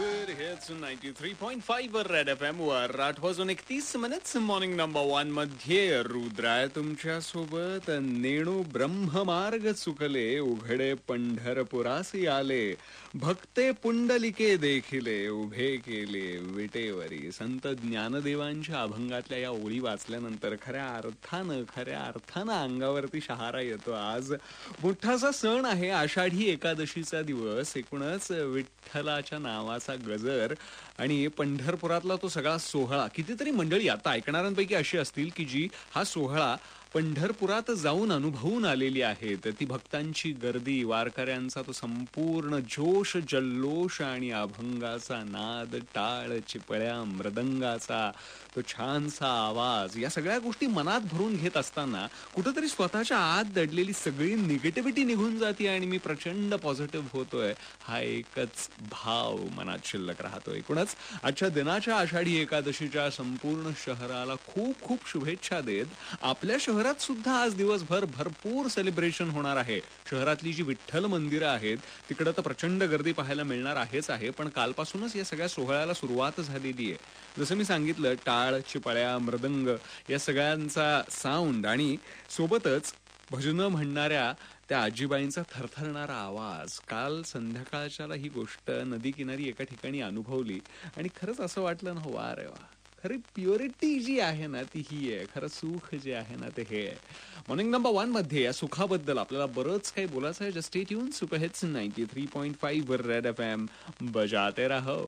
Super hits 93.5 वर red FM वर 8:31 morning number 1 मध्ये रुद्राय तुमच्या सोबत. नेणू ब्रह्ममार्ग चुकले, उघडे पंढरपुरासी आले, भक्ते पुंडलिके देखिले, उभे केले विटेवरी. संत ज्ञानदेवांच्या अभंगातल्या या ओळी वाचल्यानंतर खऱ्या अर्थानं अंगावरती शहारा येतो. आज मोठासा सण आहे, आषाढी एकादशीचा दिवस. एकूणच विठ्ठलाच्या नावाचा गजर आणि पंढरपुरातला तो सगळा सोहळा. कितीतरी मंडळी आता ऐकणाऱ्यांपैकी अशी असतील की जी हा सोहळा पंढरपुरात जाऊन अनुभवून आलेली आहेत. ती भक्तांची गर्दी, वारकऱ्यांचा तो संपूर्ण जोश जल्लोष आणि अभंगाचा नाद, टाळ चिपळ्या मृदंगाचा तो छानसा आवाज, या सगळ्या गोष्टी मनात भरून घेत असताना कुठेतरी स्वतःच्या आत दडलेली सगळी निगेटिव्हिटी निघून जाते आणि मी प्रचंड पॉझिटिव्ह होतोय, हा एकच भाव मनात शिल्लक राहतो. एकूणच आजच्या दिनाच्या आषाढी एकादशीच्या संपूर्ण शहराला खूप खूप शुभेच्छा देत आपल्या शहरात सुद्धा आज दिवसभर भरपूर सेलिब्रेशन होणार आहे. शहरातली जी विठ्ठल मंदिरं आहेत तिकडे तर प्रचंड गर्दी पाहायला मिळणार आहे, पण कालपासूनच या सगळ्या सोहळ्याला सुरुवात झालेली आहे. जसं मी सांगितलं, टाळ चिपळ्या मृदंग या सगळ्यांचा साऊंड आणि सोबतच भजनं म्हणणाऱ्या त्या आजीबाईंचा थरथरणारा आवाज. काल संध्याकाळच्याला ही गोष्ट नदी किनारी एका ठिकाणी अनुभवली आणि खरंच असं वाटलं ना, वा रे वा, खरी प्युरिटी जी आहे ना ती ही आहे, खरं सुख जे आहे ना ते हे आहे. मॉर्निंग नंबर 1 मध्ये या सुखाबद्दल आपल्याला बरंच काही बोलायचं आहे. Just stay tune. Super hits 93.5 red FM बजाते रहो.